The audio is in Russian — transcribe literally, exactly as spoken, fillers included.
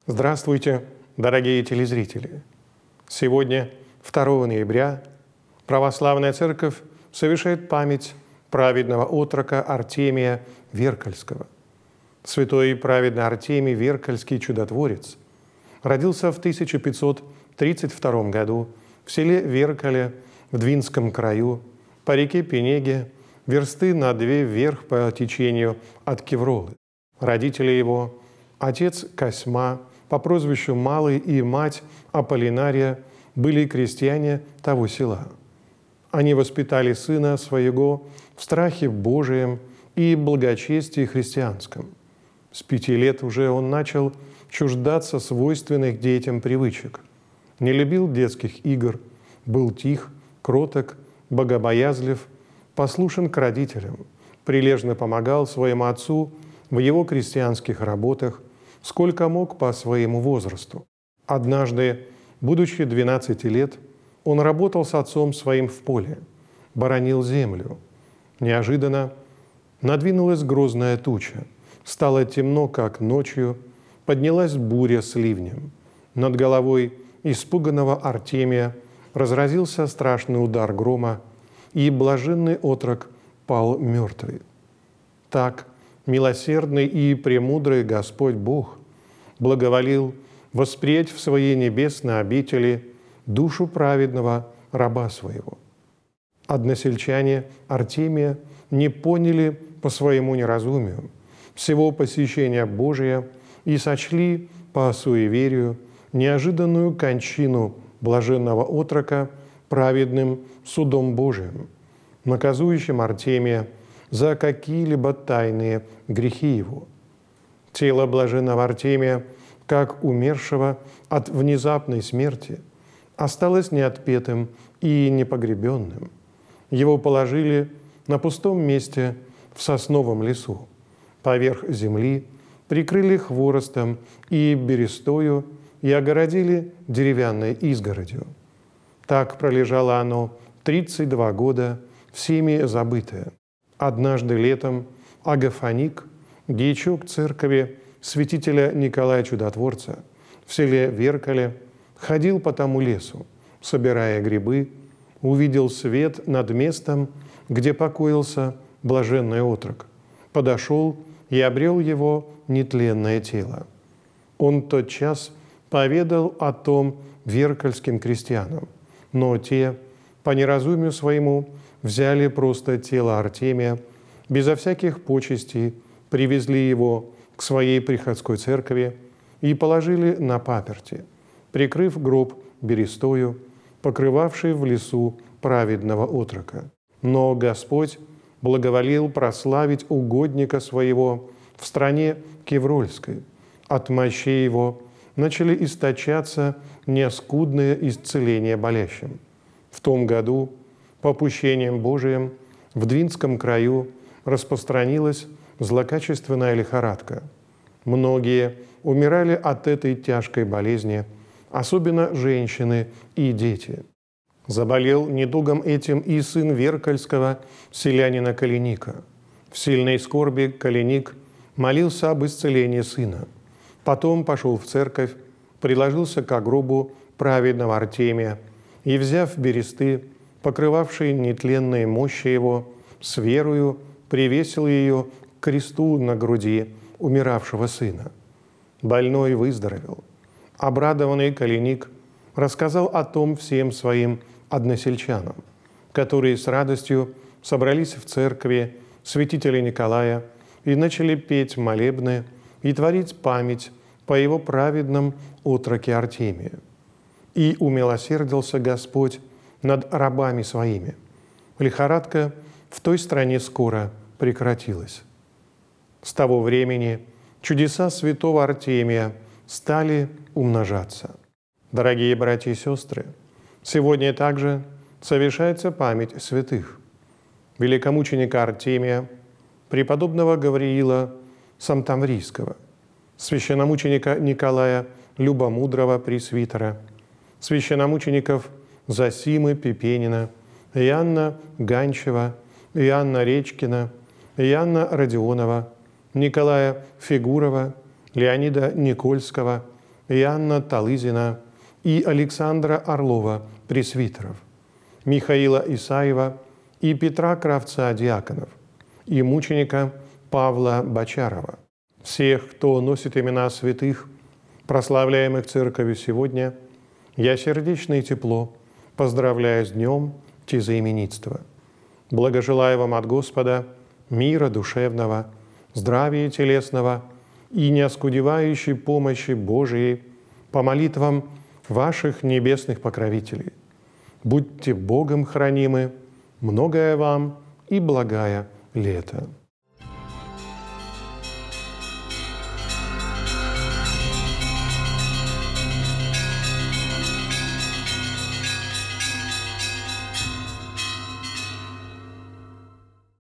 Здравствуйте, дорогие телезрители! Сегодня, второго ноября, Православная Церковь совершает память праведного отрока Артемия Веркальского. Святой и праведный Артемий Веркальский чудотворец родился в тысяча пятьсот тридцать втором году в селе Веркале в Двинском краю по реке Пенеге, версты на две вверх по течению от Кевролы. Родители его, отец Косьма по прозвищу Малый и мать Аполлинария, были крестьяне того села. Они воспитали сына своего в страхе Божием и благочестии христианском. С пяти лет уже он начал чуждаться свойственных детям привычек. Не любил детских игр, был тих, кроток, богобоязлив, послушен к родителям, прилежно помогал своему отцу в его крестьянских работах, сколько мог по своему возрасту. Однажды, будучи двенадцати лет, он работал с отцом своим в поле, боронил землю. Неожиданно надвинулась грозная туча, стало темно, как ночью, поднялась буря с ливнем. Над головой испуганного Артемия разразился страшный удар грома, и блаженный отрок пал мертвый. Так милосердный и премудрый Господь Бог благоволил восприять в своей небесной обители душу праведного раба своего. Односельчане Артемия не поняли по своему неразумию всего посещения Божия и сочли по суеверию неожиданную кончину блаженного отрока праведным судом Божиим, наказующим Артемия за какие-либо тайные грехи его. Тело блаженного Артемия, как умершего от внезапной смерти, осталось неотпетым и непогребенным. Его положили на пустом месте в сосновом лесу, поверх земли, прикрыли хворостом и берестою и огородили деревянной изгородью. Так пролежало оно тридцать два года, всеми забытое. Однажды летом Агафоник, дьячок церкви святителя Николая Чудотворца в селе Веркале, ходил по тому лесу, собирая грибы, увидел свет над местом, где покоился блаженный отрок, подошел и обрел его нетленное тело. Он тотчас поведал о том веркальским крестьянам, но те, по неразумию своему, взяли просто тело Артемия, безо всяких почестей привезли его к своей приходской церкви и положили на паперти, прикрыв гроб берестою, покрывавшей в лесу праведного отрока. Но Господь благоволил прославить угодника своего в стране Кеврольской. От мощей его начали источаться неоскудные исцеления болящим. В том году, по попущением Божиим, в Двинском краю распространилась злокачественная лихорадка. Многие умирали от этой тяжкой болезни, особенно женщины и дети. Заболел недугом этим и сын Веркальского селянина Калиника. В сильной скорби Калиник молился об исцелении сына. Потом пошел в церковь, приложился к гробу праведного Артемия и, взяв бересты, покрывавшие нетленные мощи его, с верою привесил ее к кресту на груди умиравшего сына. Больной выздоровел. Обрадованный Калиник рассказал о том всем своим односельчанам, которые с радостью собрались в церкви святителя Николая и начали петь молебны и творить память по его праведном отроке Артемию. И умилосердился Господь над рабами своими. Лихорадка в той стране скоро прекратилась. С того времени чудеса святого Артемия стали умножаться. Дорогие братья и сестры, сегодня также совершается память святых. Великомученика Артемия, преподобного Гавриила Самтамврийского, священномученика Николая Любомудрого Пресвитера, священномучеников Зосимы Пепенина, Иоанна Ганчева, Иоанна Речкина, Иоанна Родионова, Николая Фигурова, Леонида Никольского, Иоанна Талызина и Александра Орлова, пресвитеров, Михаила Исаева и Петра Кравца, диаконов, и мученика Павла Бочарова, всех, кто носит имена святых, прославляемых Церковью сегодня, я сердечно и тепло поздравляю с днем тезаименитства. Благожелаю вам от Господа мира душевного, здравия телесного и неоскудевающей помощи Божией по молитвам ваших небесных покровителей. Будьте Богом хранимы, многое вам и благая лето.